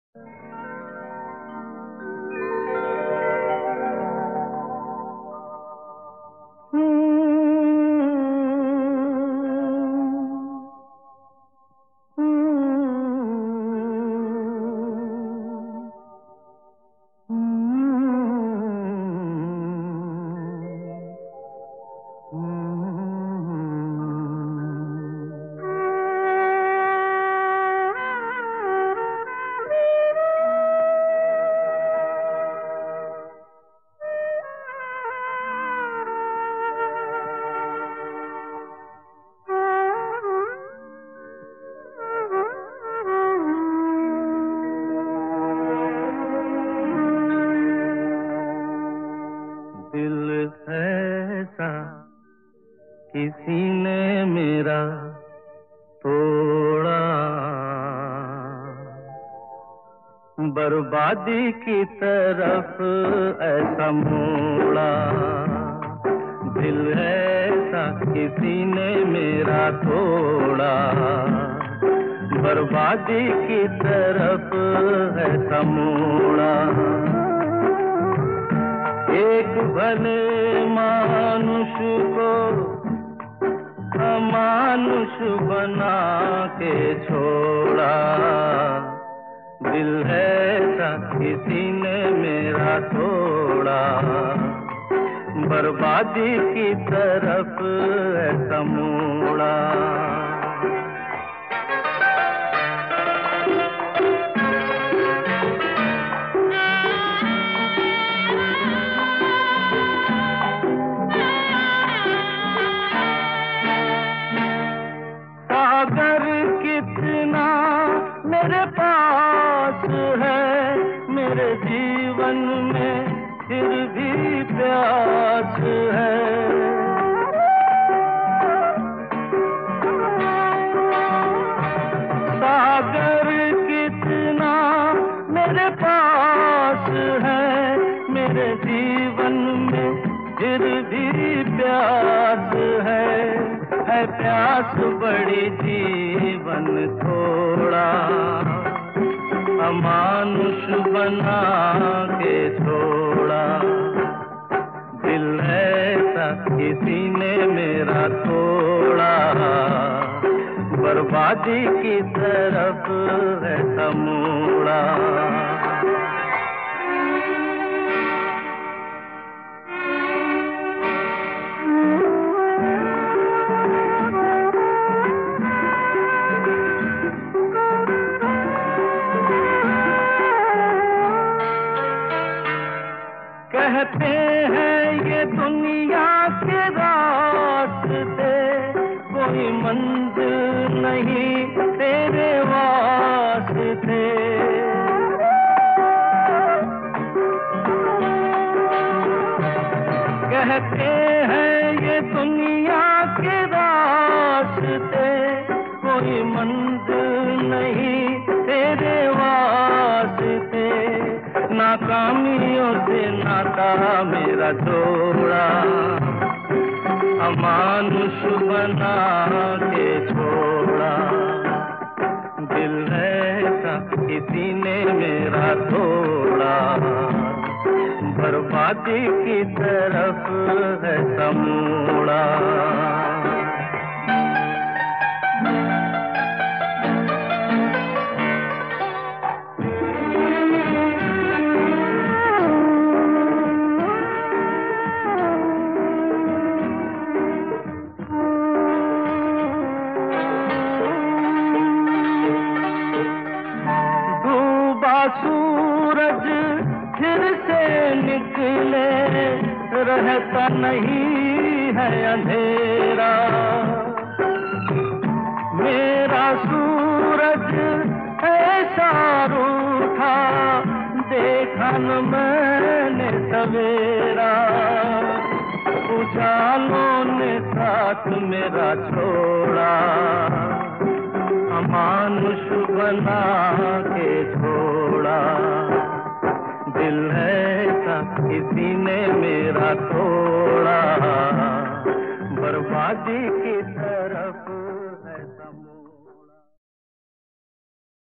किसी ने मेरा तोड़ा, बर्बादी की तरफ ऐसा मोड़ा। दिल ऐसा किसी ने मेरा तोड़ा, बर्बादी की तरफ ऐसा मोड़ा। एक भले मानुष को अमानुष बना के छोड़ा। दिल ऐसा किसी ने मेरा तोड़ा, बर्बादी की तरफ ऐसा मोड़ा। सागर कितना मेरे पास है, मेरे जीवन में फिर भी प्यास है। सागर कितना मेरे पास है, मेरे जीवन में फिर भी प्यास है प्यास बड़ी जीवन थोड़ा, अमानुष बना के छोड़ा। दिल ऐसा किसी ने मेरा तोड़ा, बर्बादी की तरफ ऐसा मोड़ा। कहते हैं ये दुनिया के रास्ते, कोई मंजिल नहीं तेरे वास्ते। कहते हैं ये दुनिया के रास्ते, कोई मंजिल नहीं तेरे वास्ते। नाकामियों से नाता मेरा जोड़ा, अमानुष बना के छोड़ा। दिल ऐसा किसी ने मेरा तोड़ा, बर्बादी की तरफ ऐसा मोड़ा। सूरज फिर से निकले, रहता नहीं है अंधेरा। मेरा सूरज ऐसा रूठा, देखा न मैंने सवेरा। उजालों ने साथ मेरा छोड़ा, अमानुष बना के छोड़ा। दिल ऐसा किसी ने मेरा तोड़ा, बर्बादी की तरफ